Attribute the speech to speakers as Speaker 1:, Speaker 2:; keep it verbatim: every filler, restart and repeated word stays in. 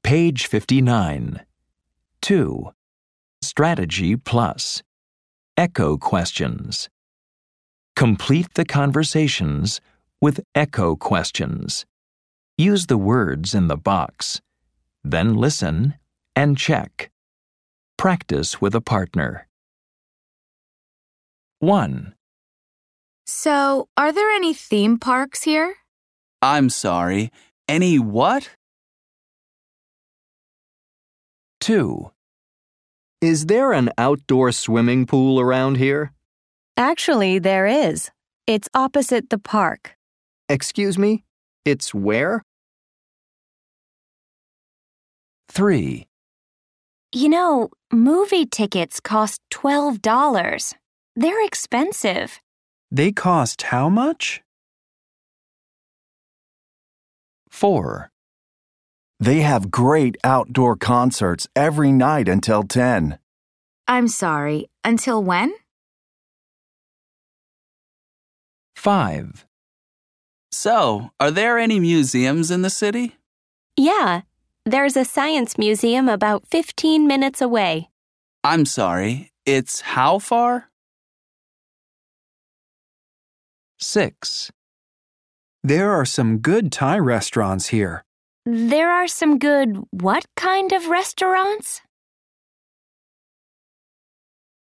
Speaker 1: Page fifty-nine. two. Strategy Plus. Echo questions. Complete the conversations with echo questions. Use the words in the box. Then listen and check. Practice with a partner. one.
Speaker 2: So, are there any theme parks here?
Speaker 3: I'm sorry. Any what?
Speaker 1: two.
Speaker 4: Is there an outdoor swimming pool around here?
Speaker 5: Actually, there is. It's opposite the park.
Speaker 4: Excuse me? It's where?
Speaker 1: three.
Speaker 2: You know, movie tickets cost twelve dollars. They're expensive.
Speaker 6: They cost how much?
Speaker 1: four.
Speaker 7: They have great outdoor concerts every night until ten.
Speaker 2: I'm sorry, until when?
Speaker 1: five.
Speaker 3: So, are there any museums in the city?
Speaker 5: Yeah, there's a science museum about fifteen minutes away.
Speaker 3: I'm sorry. It's how far?
Speaker 1: six.
Speaker 6: There are some good Thai restaurants here.
Speaker 2: There are some good what kind of restaurants?